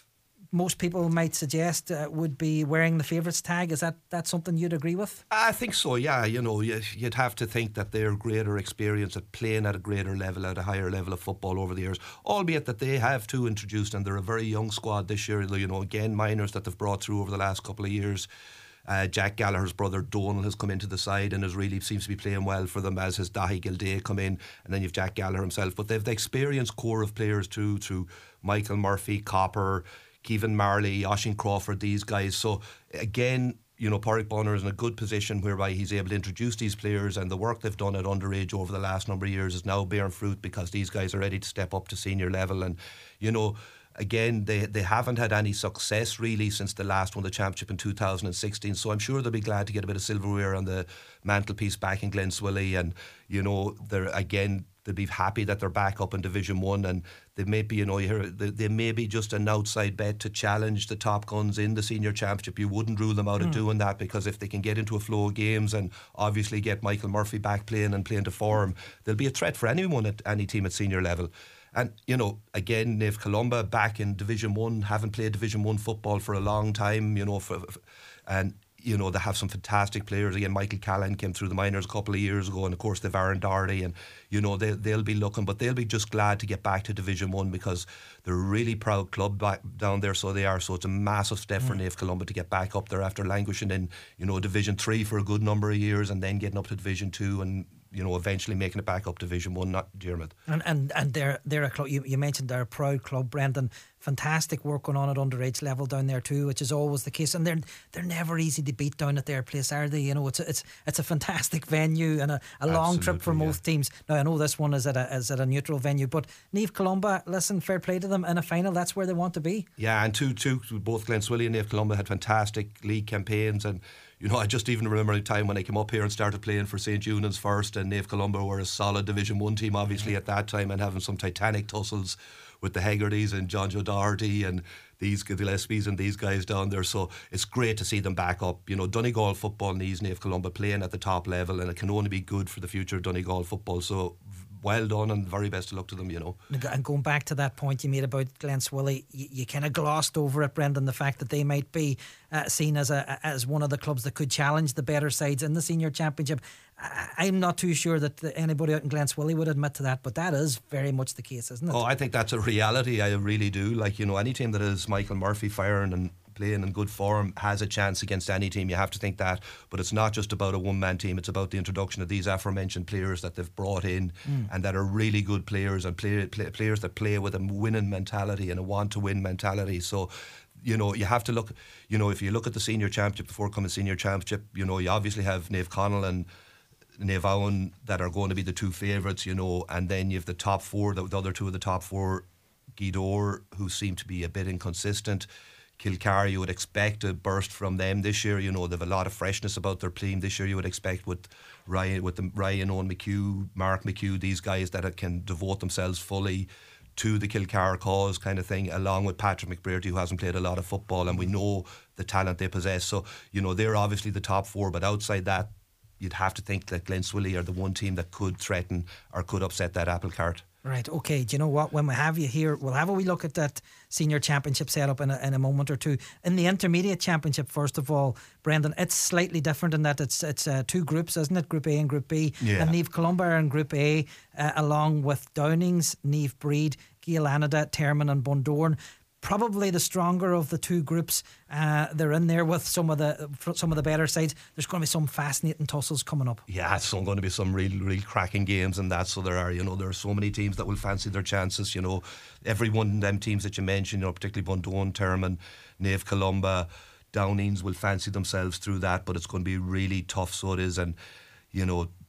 most people might suggest, uh, would be wearing the favourites tag. Is that that something you'd agree with? I think so, yeah. You know, you'd have to think that their greater experience at playing at a greater level, at a higher level of football over the years, albeit that they have too introduced, and they're a very young squad this year. You know, again, minors that they've brought through over the last couple of years. Uh, Jack Gallagher's brother Donal has come into the side and has really seems to be playing well for them, as has Dahi Gildea come in, and then you've Jack Gallagher himself. But they've the experienced core of players too, through Michael Murphy, Copper, Kevin Marley, Oshin Crawford, these guys. So again, you know, Pádraig Bonner is in a good position whereby he's able to introduce these players, and the work they've done at underage over the last number of years is now bearing fruit because these guys are ready to step up to senior level. And you know, again, they, they haven't had any success really since the last won the championship in two thousand sixteen, so I'm sure they'll be glad to get a bit of silverware on the mantelpiece back in Glenswilly. And you know, they're again, they'll be happy that they're back up in Division one, and they may be, you know, you hear, they, they may be just an outside bet to challenge the top guns in the senior championship. You wouldn't rule them out mm. of doing that, because if they can get into a flow of games and obviously get Michael Murphy back playing and playing to form, they'll be a threat for anyone at any team at senior level. And, you know, again, Niamh Columba back in Division one, haven't played Division one football for a long time, you know, for, for, and, you know, they have some fantastic players. Again, Michael Callahan came through the minors a couple of years ago, and of course they've Aaron Doherty, and, you know, they, they'll be looking, but they'll be just glad to get back to Division one because they're a really proud club back down there, so they are. So it's a massive step mm. for Niamh Columba to get back up there after languishing in, you know, Division three for a good number of years, and then getting up to Division two and, you know, eventually making it back up Division one, not Dermot. And and and they're they're a club. You, you mentioned they're a proud club, Brendan. Fantastic work going on at underage level down there too, which is always the case. And they're they're never easy to beat down at their place, are they? You know, it's a, it's it's a fantastic venue and a, a long trip for most yeah. teams. Now I know this one is at a is at a neutral venue, but Niamh Columba, listen, fair play to them in a final. That's where they want to be. Yeah, and two two both Glenswilly and Niamh Columba had fantastic league campaigns, and you know, I just even remember a time when I came up here and started playing for Saint Eunan's first, and Niamh Columba were a solid Division one team obviously at that time, and having some titanic tussles with the Hegartys and John Joe Doherty and these Gillespies and these guys down there. So it's great to see them back up. You know, Donegal football needs Niamh Columba playing at the top level, and it can only be good for the future of Donegal football. So well done, and very best of luck to them, you know. And going back to that point you made about Glenswilly, you, you kind of glossed over it, Brendan, the fact that they might be uh, seen as a as one of the clubs that could challenge the better sides in the senior championship. I, I'm not too sure that anybody out in Glenswilly would admit to that, but that is very much the case, isn't it? Oh, I think that's a reality. I really do. Like, you know, any team that is Michael Murphy firing and playing in good form has a chance against any team. You have to think that, but it's not just about a one-man team. It's about the introduction of these aforementioned players that they've brought in mm. and that are really good players, and play, play, players that play with a winning mentality and a want-to-win mentality. So, you know, you have to look, you know, if you look at the senior championship, the forthcoming senior championship, you know, you obviously have Niamh Connell and Niamh Owen that are going to be the two favourites, you know, and then you have the top four, the, the other two of the top four, Gweedore, who seem to be a bit inconsistent. Kilcar, you would expect a burst from them this year. You know, they've a lot of freshness about their team this year. You would expect with Ryan, with the Ryan Owen McHugh, Mark McHugh, these guys that can devote themselves fully to the Kilcar cause, kind of thing, along with Patrick McBrearty, who hasn't played a lot of football, and we know the talent they possess. So, you know, they're obviously the top four, but outside that, you'd have to think that Glenswilly are the one team that could threaten or could upset that apple cart. Right, okay. Do you know what? When we have you here, we'll have a wee look at that senior championship setup in a, in a moment or two. In the intermediate championship, first of all, Brendan, it's slightly different in that it's it's uh, two groups, isn't it? Group A and Group B. Yeah. And Niamh Columba are in Group A, uh, along with Downings, Niamh Breed, Gael Anada, Termon and Bundoran. Probably the stronger of the two groups. Uh, they're in there with some of the some of the better sides. There's going to be some fascinating tussles coming up. Yeah, it's going to be some real, real cracking games, and that. So there are, you know, there are so many teams that will fancy their chances. You know, every one of them teams that you mentioned, you know, particularly Bundoran, Termon, Niamh Columba, Downings will fancy themselves through that. But it's going to be really tough. So it is, and you know,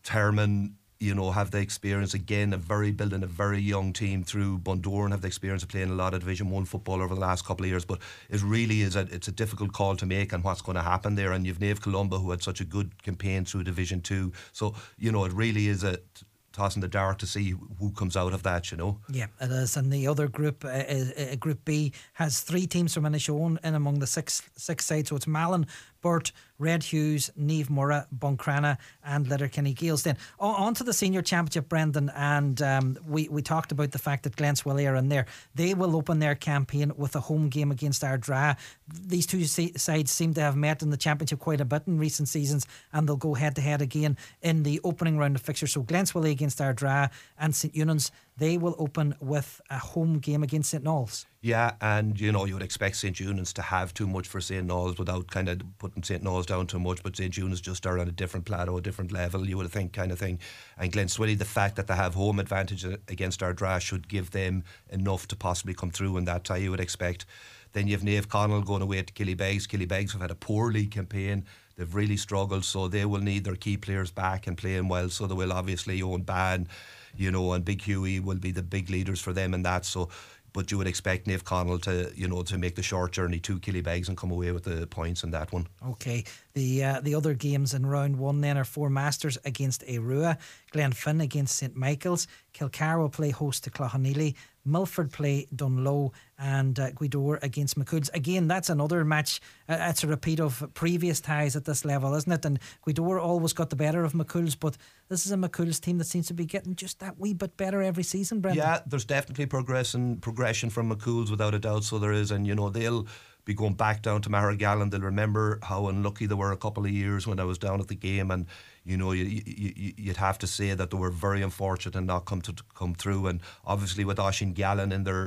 Termon, you know, have the experience again of very building a very young team through Bundoran, have the experience of playing a lot of Division One football over the last couple of years. But it really is a it's a difficult call to make and what's going to happen there. And you've Naomh Columba, who had such a good campaign through Division Two. So you know, it really is a toss in the dark to see who comes out of that, you know. Yeah, it is. And the other group, uh, uh, Group B, has three teams from Inishowen in among the six six sides. So it's Malin, Burt, Red Hughes, Niamh Murrah, Buncrana and Letterkenny Gaels. Then on, on to the Senior Championship, Brendan, and um, we, we talked about the fact that Glenswilly are in there. They will open their campaign with a home game against Ardra. These two sides seem to have met in the Championship quite a bit in recent seasons, and they'll go head to head again in the opening round of fixtures. So Glenswilly against Ardra and St Eunan's, they will open with a home game against St Noel's. Yeah, and you know, you would expect St Eunan's to have too much for St Noel's without kind of putting St Noel's down too much, but St Eunan's just are on a different plateau, a different level, you would think, kind of thing. And Glenswilly, the fact that they have home advantage against Ardra should give them enough to possibly come through in that tie, you would expect. Then you have Naomh Connell going away to Killybegs. Killybegs have had a poor league campaign. They've really struggled, so they will need their key players back and playing well. So they will obviously own Ban, you know, and Big Huey will be the big leaders for them in that. So, but you would expect Naomh Connell to, you know, to make the short journey to Killybegs and come away with the points in that one. Okay, the uh, the other games in round one then are Four Masters against Arua, Glenfin against St Michael's, Kilcar will play host to Cloughaneely, Milford play Dunlow, and uh, Gweedore against McCools. Again, that's another match. Uh, it's a repeat of previous ties at this level, isn't it? And Gweedore always got the better of McCools, but this is a McCools team that seems to be getting just that wee bit better every season, Brendan. Yeah, there's definitely progression, progression from McCools without a doubt, so there is. And, you know, they'll be going back down to Mahergallen. They'll remember how unlucky they were a couple of years when I was down at the game, and you know, you, you, you'd have to say that they were very unfortunate and not come to come through. And obviously with Oisín Gallen in their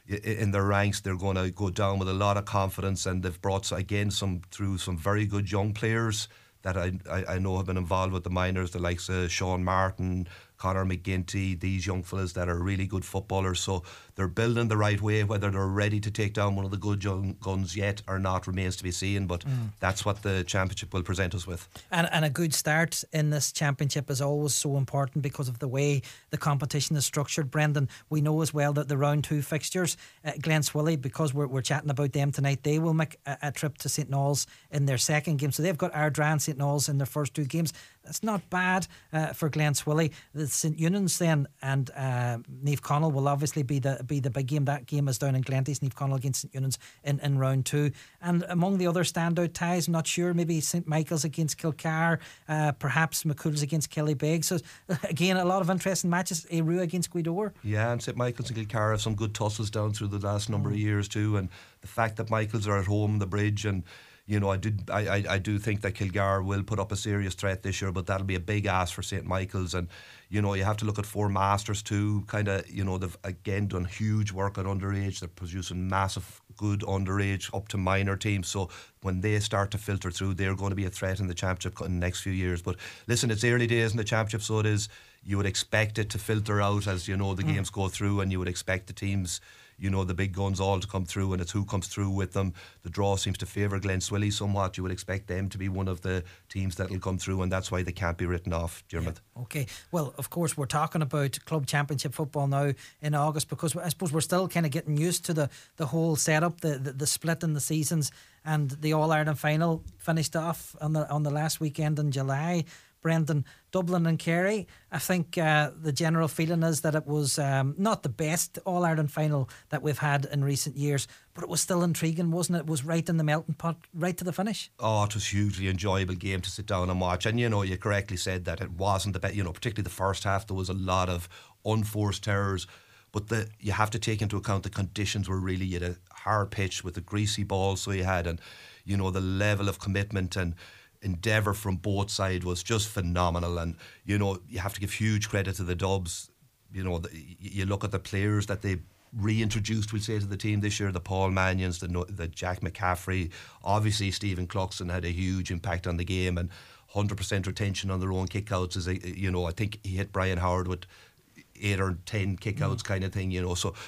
in their ranks, they're going to go down with a lot of confidence, and they've brought again some through some very good young players that I, I, I know have been involved with the minors, the likes of Sean Martin, Conor McGinty, these young fellas that are really good footballers. So they're building the right way. Whether they're ready to take down one of the good young guns yet or not remains to be seen, but mm. that's what the championship will present us with. And, and a good start in this championship is always so important because of the way the competition is structured. Brendan, we know as well that the round two fixtures, uh, Glenswilly, because we're, we're chatting about them tonight, they will make a, a trip to St Noel's in their second game. So they've got Ardra and St Noel's in their first two games. That's not bad uh, for Glenswilly. The St Eunan's then and uh, Naomh Connell will obviously be the be the big game. That game is down in Glenties, Naomh Connell against St Eunan's in, in round two. And among the other standout ties, I'm not sure, maybe St Michael's against Kilcar, uh, perhaps McCools against Killybegs. So again, a lot of interesting matches. Arua against Gweedore. Yeah, and St Michael's and Kilcar have some good tussles down through the last number mm. of years too. And the fact that Michael's are at home, the bridge, and you know, I did. I, I, I do think that Kilgar will put up a serious threat this year, but that'll be a big ask for St Michael's. And you know, you have to look at Four Masters too. Kind of, you know, they've again done huge work on underage. They're producing massive, good underage up to minor teams. So when they start to filter through, they're going to be a threat in the championship in the next few years. But listen, it's early days in the championship, so it is. You would expect it to filter out as you know the mm. games go through, and you would expect the teams, you know, the big guns all to come through, and it's who comes through with them. The draw seems to favour Glenswilly somewhat. You would expect them to be one of the teams that will come through, and that's why they can't be written off, Dermot. Yeah. Okay, well, of course, we're talking about club championship football now in August, because I suppose we're still kind of getting used to the, the whole setup, the, the the split in the seasons, and the All-Ireland final finished off on the on the last weekend in July. Brendan, Dublin and Kerry, I think uh, the general feeling is that it was um, not the best All-Ireland final that we've had in recent years, but it was still intriguing, wasn't it? It was right in the melting pot, right to the finish. Oh, it was a hugely enjoyable game to sit down and watch. And, you know, you correctly said that it wasn't the best, you know, particularly the first half, there was a lot of unforced errors. But the, you have to take into account the conditions were really at a hard pitch with a greasy ball, so you had, and, you know, the level of commitment and endeavour from both sides was just phenomenal. And you know, you have to give huge credit to the Dubs. You know, the, you look at the players that they reintroduced, we'll say, to the team this year, the Paul Manions, the, the Jack McCaffrey, obviously Stephen Cluxton had a huge impact on the game, and one hundred percent retention on their own kickouts is a, you know, I think he hit Brian Howard with eight or ten kickouts mm. kind of thing, you know. So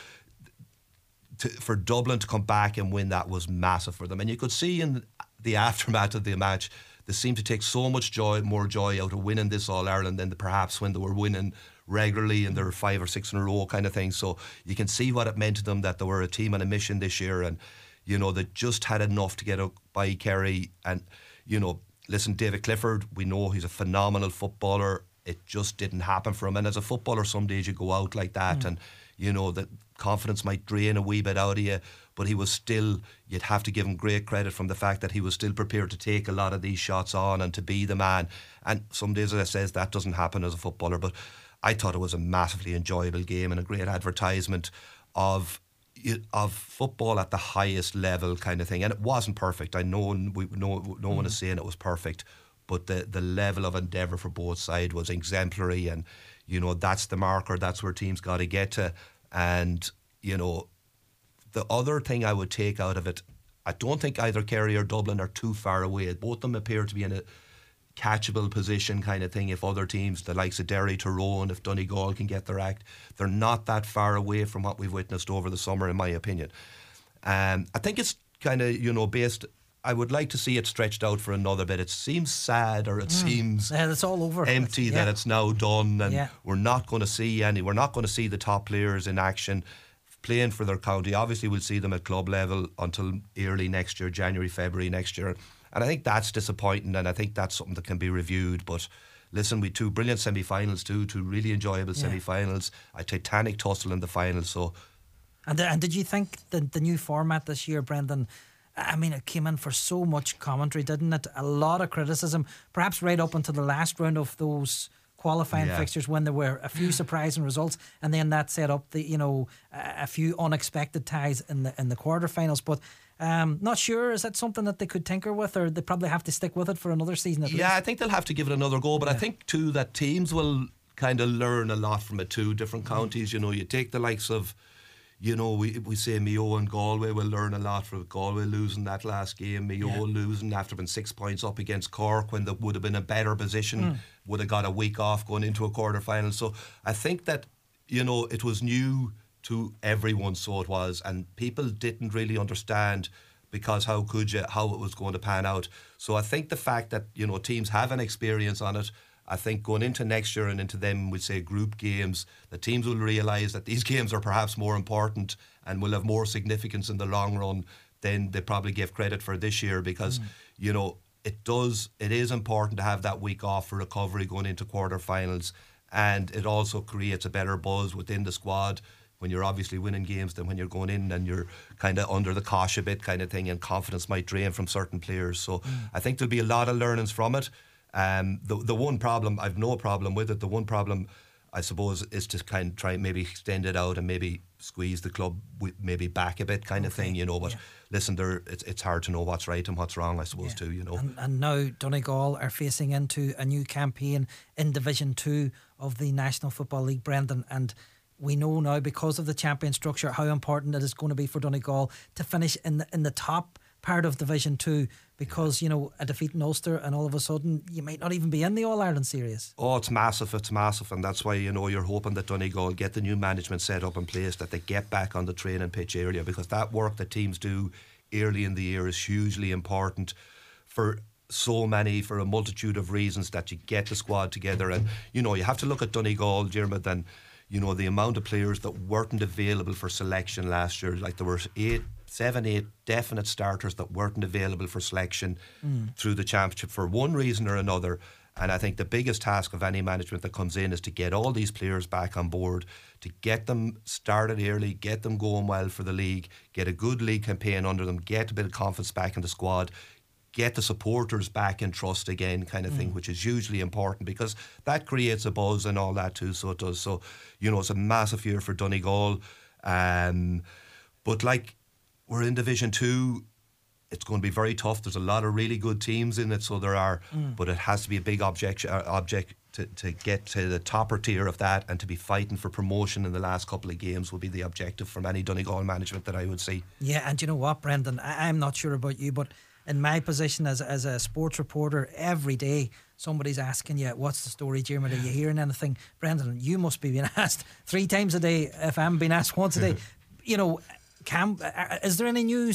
to, for Dublin to come back and win that was massive for them. And you could see in the aftermath of the match they seem to take so much joy, more joy out of winning this All-Ireland than perhaps when they were winning regularly and they're five or six in a row kind of thing. So you can see what it meant to them that they were a team on a mission this year, and you know they just had enough to get up by Kerry. And you know, listen, David Clifford, we know he's a phenomenal footballer. It just didn't happen for him. And as a footballer, some days you go out like that, mm. and you know that confidence might drain a wee bit out of you. But he was still, you'd have to give him great credit from the fact that he was still prepared to take a lot of these shots on and to be the man. And some days, as I says, that doesn't happen as a footballer. But I thought it was a massively enjoyable game and a great advertisement of of football at the highest level kind of thing. And it wasn't perfect. I know we no no one is saying it was perfect, but the the level of endeavour for both sides was exemplary. And you know that's the marker. That's where teams got to get to. And you know the other thing I would take out of it, I don't think either Kerry or Dublin are too far away. Both of them appear to be in a catchable position kind of thing. If other teams, the likes of Derry, Tyrone, if Donegal can get their act, they're not that far away from what we've witnessed over the summer, in my opinion. Um, I think it's kind of, you know, based, I would like to see it stretched out for another bit. It seems sad, or it mm. seems yeah, it's all over. empty it's, that yeah. it's now done, and yeah. we're not going to see any, we're not going to see the top players in action playing for their county. Obviously we'll see them at club level until early next year, January, February next year. And I think that's disappointing, and I think that's something that can be reviewed. But listen, we two brilliant semi-finals too, two really enjoyable yeah. semi-finals, a titanic tussle in the final. So, and and did you think the the new format this year, Brendan? I mean, it came in for so much commentary, didn't it? A lot of criticism, perhaps right up until the last round of those qualifying yeah. fixtures, when there were a few surprising results, and then that set up the you know a, a few unexpected ties in the in the quarterfinals. But Um, not sure, is that something that they could tinker with, or they probably have to stick with it for another season at yeah, least? I think they'll have to give it another go, but yeah. I think too that teams will kind of learn a lot from it too. Different counties, you know, you take the likes of, you know, we we say Mayo and Galway will learn a lot from Galway losing that last game, Mayo yeah. losing after being six points up against Cork when they would have been in a better position, mm. would have got a week off going into a quarter final. So I think that, you know, it was new to everyone, so it was, and people didn't really understand, because how could you, how it was going to pan out. So I think the fact that, you know, teams have an experience on it, I think going into next year and into them, we'd say group games, the teams will realise that these games are perhaps more important and will have more significance in the long run than they probably gave credit for this year, because, mm. you know, it does, it is important to have that week off for recovery going into quarterfinals, and it also creates a better buzz within the squad when you're obviously winning games than when you're going in and you're kind of under the cosh a bit kind of thing, and confidence might drain from certain players. So mm. I think there'll be a lot of learnings from it. Um, the the one problem, I've no problem with it, the one problem I suppose is to kind of try and maybe extend it out and maybe squeeze the club maybe back a bit kind okay. of thing, you know. But yeah. listen, there it's it's hard to know what's right and what's wrong, I suppose, yeah. too, you know. And, and now Donegal are facing into a new campaign in Division two of the National Football League, Brendan, and we know now, because of the champion structure, how important it is going to be for Donegal to finish in the, in the top part of Division two, because, you know, a defeat in Ulster and all of a sudden you might not even be in the All-Ireland series. Oh, it's massive, it's massive, and that's why, you know, you're hoping that Donegal get the new management set up in place, that they get back on the training pitch earlier, because that work that teams do early in the year is hugely important for so many, for a multitude of reasons, that you get the squad together. And, you know, you have to look at Donegal, Diarmuid, and you know, the amount of players that weren't available for selection last year. Like there were eight, seven, eight definite starters that weren't available for selection mm. through the championship for one reason or another. And I think the biggest task of any management that comes in is to get all these players back on board, to get them started early, get them going well for the league, get a good league campaign under them, get a bit of confidence back in the squad, get the supporters back in trust again, kind of thing, mm. which is hugely important, because that creates a buzz and all that too. So it does. So, you know, it's a massive year for Donegal. Um, but like, we're in Division Two, it's going to be very tough. There's a lot of really good teams in it, so there are. Mm. But it has to be a big object, uh, object to, to get to the topper tier of that, and to be fighting for promotion in the last couple of games will be the objective from any Donegal management that I would see. Yeah, and you know what, Brendan, I- I'm not sure about you, but in my position as, as a sports reporter, every day somebody's asking you, what's the story, Diarmuid? Are you hearing anything? Brendan, you must be being asked three times a day if I'm being asked once a day. You know, Cam, is there any news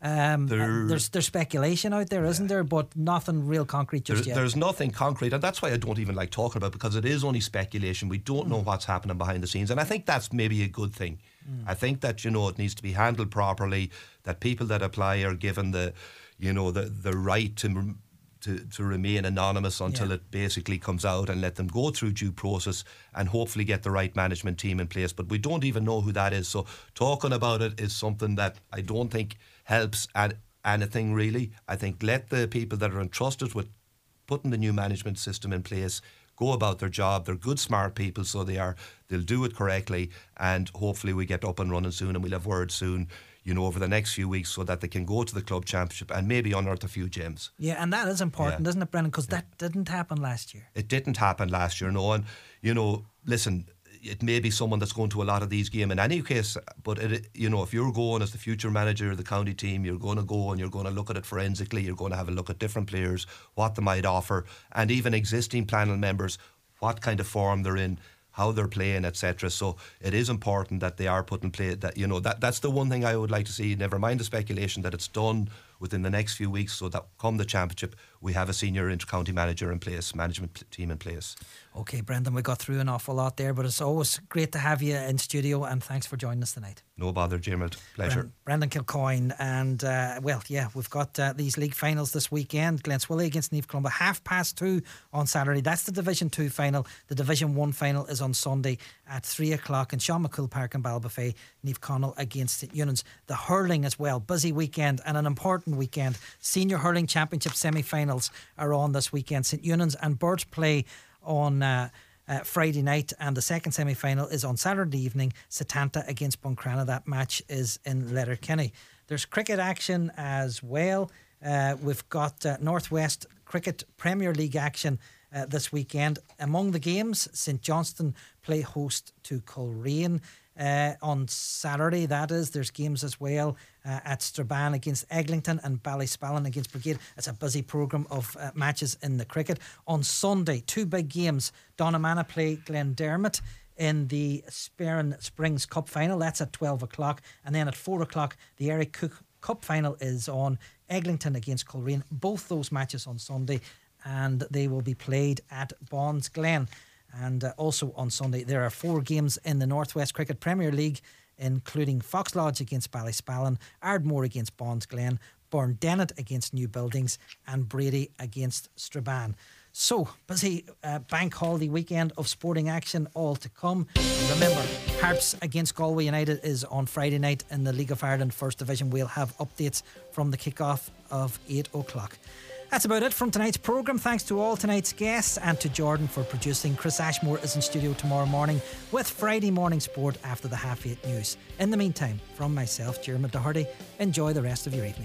Um, There- there's there's speculation out there, isn't there? But nothing real concrete just There, yet. there's nothing concrete, and that's why I don't even like talking about it, because it is only speculation. We don't know what's happening behind the scenes, and I think that's maybe a good thing. Mm. I think that, you know, it needs to be handled properly, that people that apply are given the, you know, the, the right to to, to remain anonymous until Yeah. it basically comes out, and let them go through due process and hopefully get the right management team in place. But we don't even know who that is, so talking about it is something that I don't think helps at anything really. I think let the people that are entrusted with putting the new management system in place go about their job. They're good, smart people, so they are. They'll do it correctly, and hopefully we get up and running soon, and we'll have word soon, you know, over the next few weeks, so that they can go to the club championship and maybe unearth a few gems. Yeah, and that is important, Yeah. isn't it, Brendan? Because that didn't happen last year. It didn't happen last year, no. And, you know, listen, it may be someone that's going to a lot of these games in any case, but, it, you know, if you're going as the future manager of the county team, you're going to go and you're going to look at it forensically, you're going to have a look at different players, what they might offer, and even existing panel members, what kind of form they're in, how they're playing, et cetera. So it is important that they are put in play. That, you know, that that's the one thing I would like to see. Never mind the speculation, that it's done within the next few weeks, so that come the championship, we have a senior inter-county manager in place, management p- team in place. Okay, Brendan, we got through an awful lot there, but it's always great to have you in studio, and thanks for joining us tonight. No bother, Jimmy. Pleasure. Bren- Brendan Kilcoyne, and uh, well, yeah, we've got uh, these league finals this weekend. Glenswilly against Niamh Columba, half past two on Saturday. That's the Division Two final. The Division One final is on Sunday at three o'clock in Sean McCool Park in Ballybofey. Niamh Connell against St Eunan's. The hurling as well, busy weekend and an important weekend. Senior Hurling Championship semi-finals are on this weekend. St Eunan's and Burt play on uh, uh, Friday night, and the second semi-final is on Saturday evening. Setanta against Buncrana. That match is in Letterkenny. There's cricket action as well. Uh, we've got uh, Northwest Cricket Premier League action uh, this weekend. Among the games, St Johnstone play host to Coleraine. Uh, on Saturday, that is. There's games as well uh, at Strabane against Eglinton and Ballyspallin against Brigade. It's a busy programme of uh, matches in the cricket. On Sunday, two big games. Donamana play Glendermot in the Sperrin Springs Cup final. That's at twelve o'clock. And then at four o'clock, the Eric Cook Cup final is on. Eglinton against Coleraine. Both those matches on Sunday, and they will be played at Bonds Glen. And uh, also on Sunday, there are four games in the Northwest Cricket Premier League, including Fox Lodge against Ballyspallin, Ardmore against Bonds Glen, Burndennet against New Buildings, and Brady against Strabane. So, busy uh, bank holiday weekend of sporting action all to come. Remember, Harps against Galway United is on Friday night in the League of Ireland First Division. We'll have updates from the kick-off of eight o'clock. That's about it from tonight's programme. Thanks to all tonight's guests and to Jordan for producing. Chris Ashmore is in studio tomorrow morning with Friday morning sport after the half eight news. In the meantime, from myself, Jeremy Doherty, enjoy the rest of your evening.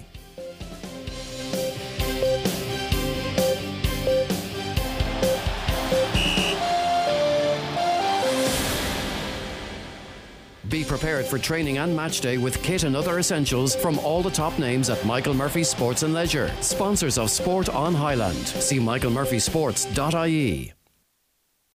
Be prepared for training and match day with kit and other essentials from all the top names at Michael Murphy Sports and Leisure. Sponsors of Sport on Highland. See michael murphy sports dot I E.